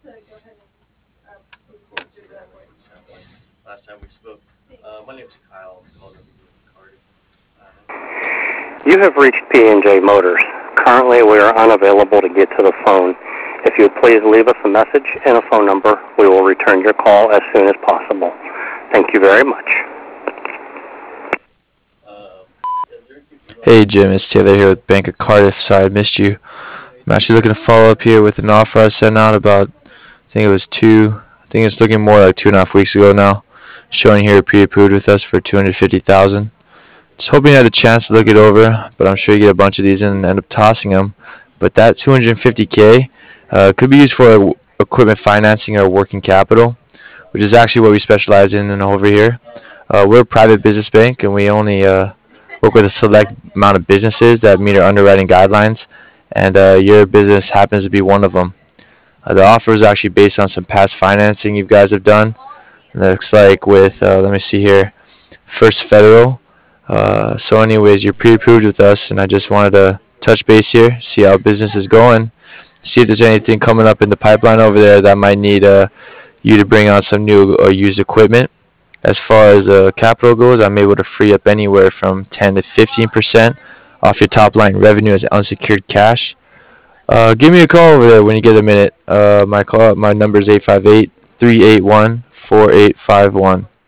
Last time we spoke. My name's Kyle. I'm calling over here from Cardiff. You have reached P&J Motors. Currently, we are unavailable to get to the phone. If you would please leave us a message and a phone number, we will return your call as soon as possible. Thank you very much. Hey Jim, it's Taylor here with Bank of Cardiff. Sorry I missed you. I'm actually looking to follow up here with an offer I sent out about, I think it's looking more like 2.5 weeks ago now. Showing here pre-approved with us for 250,000. Just hoping you had a chance to look it over, but I'm sure you get a bunch of these and end up tossing them. But that 250K could be used for equipment financing or working capital, which is actually what we specialize in and over here. We're a private business bank, and we only work with a select amount of businesses that meet our underwriting guidelines, and your business happens to be one of them. The offer is actually based on some past financing you guys have done. It looks like with, let me see here, First Federal. So, anyways, you're pre-approved with us, and I just wanted to touch base here, see how business is going, see if there's anything coming up in the pipeline over there that might need you to bring on some new or used equipment. As far as capital goes, I'm able to free up anywhere from 10 to 15% off your top line revenue as unsecured cash. Give me a call over there when you get a minute. My number is 858-381-4851.